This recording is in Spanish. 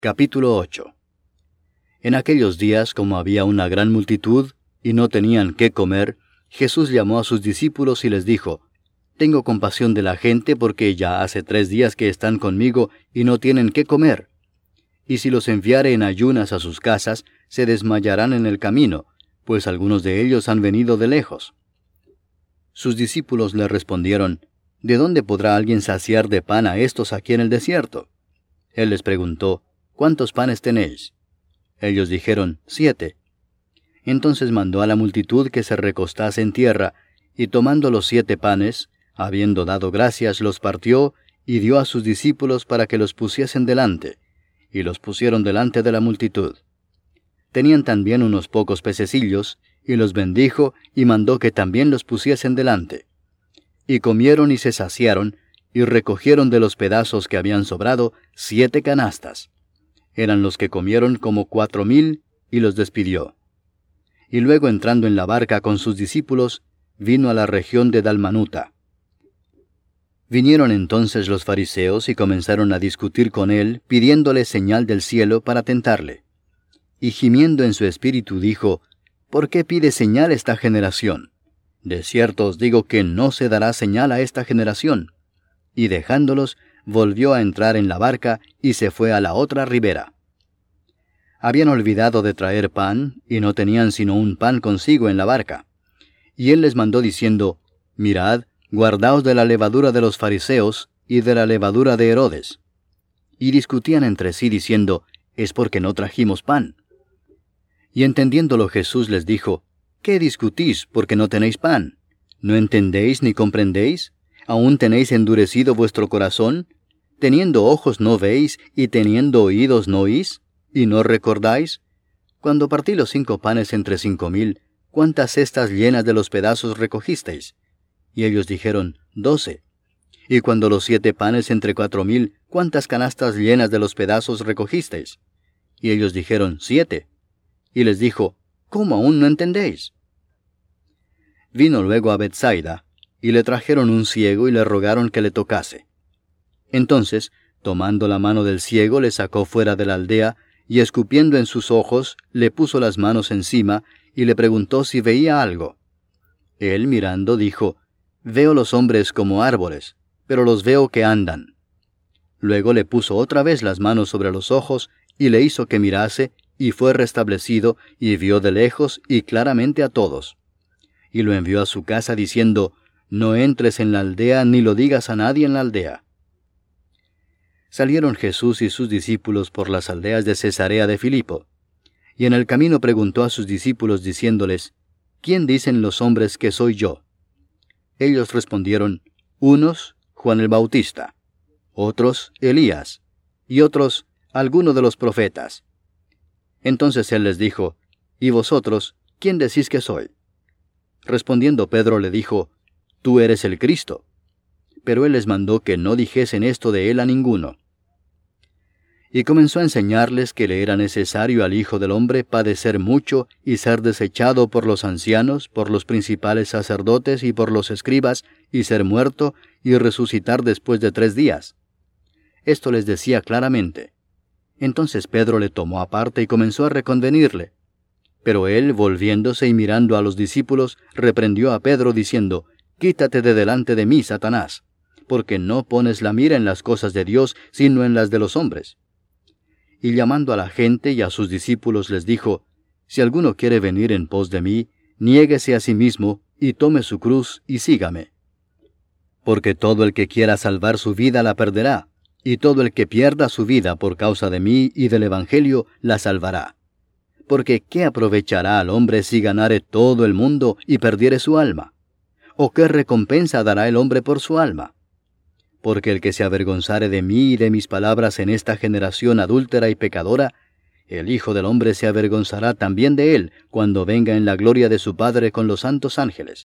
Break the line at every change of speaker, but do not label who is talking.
Capítulo 8. En aquellos días, como había una gran multitud, y no tenían qué comer, Jesús llamó a sus discípulos y les dijo: Tengo compasión de la gente, porque ya hace 3 días que están conmigo y no tienen qué comer. Y si los enviare en ayunas a sus casas, se desmayarán en el camino, pues algunos de ellos han venido de lejos. Sus discípulos le respondieron: ¿De dónde podrá alguien saciar de pan a estos aquí en el desierto? Él les preguntó: ¿Cuántos panes tenéis? Ellos dijeron: 7. Entonces mandó a la multitud que se recostase en tierra, y tomando los 7 panes, habiendo dado gracias, los partió, y dio a sus discípulos para que los pusiesen delante, y los pusieron delante de la multitud. Tenían también unos pocos pececillos, y los bendijo, y mandó que también los pusiesen delante. Y comieron y se saciaron, y recogieron de los pedazos que habían sobrado 7 canastas. Eran los que comieron como 4,000, y los despidió. Y luego, entrando en la barca con sus discípulos, vino a la región de Dalmanuta. Vinieron entonces los fariseos y comenzaron a discutir con él, pidiéndole señal del cielo para tentarle. Y gimiendo en su espíritu dijo: ¿Por qué pide señal esta generación? De cierto os digo que no se dará señal a esta generación. Y dejándolos, volvió a entrar en la barca y se fue a la otra ribera. Habían olvidado de traer pan, y no tenían sino un pan consigo en la barca. Y él les mandó diciendo: Mirad, guardaos de la levadura de los fariseos y de la levadura de Herodes. Y discutían entre sí diciendo: Es porque no trajimos pan. Y entendiéndolo Jesús les dijo: ¿Qué discutís porque no tenéis pan? ¿No entendéis ni comprendéis? ¿Aún tenéis endurecido vuestro corazón? ¿Teniendo ojos no veis, y teniendo oídos no oís? ¿Y no recordáis? Cuando partí los 5 panes entre 5,000, ¿cuántas cestas llenas de los pedazos recogisteis? Y ellos dijeron: 12. Y cuando los 7 panes entre 4,000, ¿cuántas canastas llenas de los pedazos recogisteis? Y ellos dijeron: 7. Y les dijo: ¿Cómo aún no entendéis? Vino luego a Betsaida, y le trajeron un ciego y le rogaron que le tocase. Entonces, tomando la mano del ciego, le sacó fuera de la aldea, y escupiendo en sus ojos, le puso las manos encima, y le preguntó si veía algo. Él, mirando, dijo: Veo los hombres como árboles, pero los veo que andan. Luego le puso otra vez las manos sobre los ojos, y le hizo que mirase, y fue restablecido, y vio de lejos y claramente a todos. Y lo envió a su casa diciendo: No entres en la aldea, ni lo digas a nadie en la aldea. Salieron Jesús y sus discípulos por las aldeas de Cesarea de Filipo. Y en el camino preguntó a sus discípulos diciéndoles: ¿Quién dicen los hombres que soy yo? Ellos respondieron: unos, Juan el Bautista; otros, Elías; y otros, alguno de los profetas. Entonces él les dijo: ¿Y vosotros, quién decís que soy? Respondiendo Pedro le dijo: Tú eres el Cristo. Pero él les mandó que no dijesen esto de él a ninguno. Y comenzó a enseñarles que le era necesario al Hijo del Hombre padecer mucho y ser desechado por los ancianos, por los principales sacerdotes y por los escribas, y ser muerto y resucitar después de 3 días. Esto les decía claramente. Entonces Pedro le tomó aparte y comenzó a reconvenirle. Pero él, volviéndose y mirando a los discípulos, reprendió a Pedro diciendo: Quítate de delante de mí, Satanás, porque no pones la mira en las cosas de Dios, sino en las de los hombres. Y llamando a la gente y a sus discípulos les dijo: Si alguno quiere venir en pos de mí, niéguese a sí mismo, y tome su cruz, y sígame. Porque todo el que quiera salvar su vida la perderá, y todo el que pierda su vida por causa de mí y del Evangelio la salvará. Porque ¿qué aprovechará al hombre si ganare todo el mundo y perdiere su alma? ¿O qué recompensa dará el hombre por su alma? Porque el que se avergonzare de mí y de mis palabras en esta generación adúltera y pecadora, el Hijo del Hombre se avergonzará también de él, cuando venga en la gloria de su Padre con los santos ángeles.